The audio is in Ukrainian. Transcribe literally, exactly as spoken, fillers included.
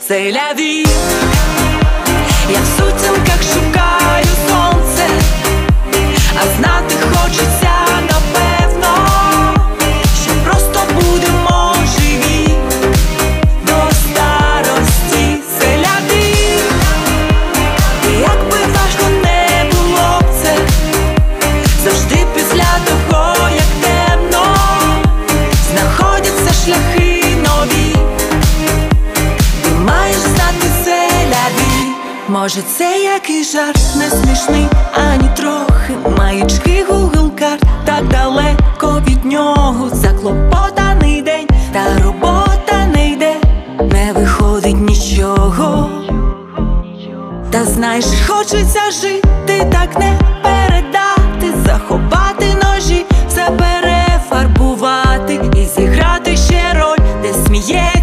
c'est la vie. Я в сутінках шукаю сонце, а знати хочеться напевно, що просто будемо живі до старості, c'est la vie. І як би важко не було б це, завжди після того, як темно, знаходяться шляхи нові. Ти маєш знати, c'est la vie. Може це якийсь жарт, не смішний ані трохи. Маячки Google карт, так далеко від нього. Заклопотаний день, та робота не йде, не виходить нічого. Та знаєш, хочеться жити, так не передати, заховати ножі, все перефарбувати і зіграти ще роль, де сміє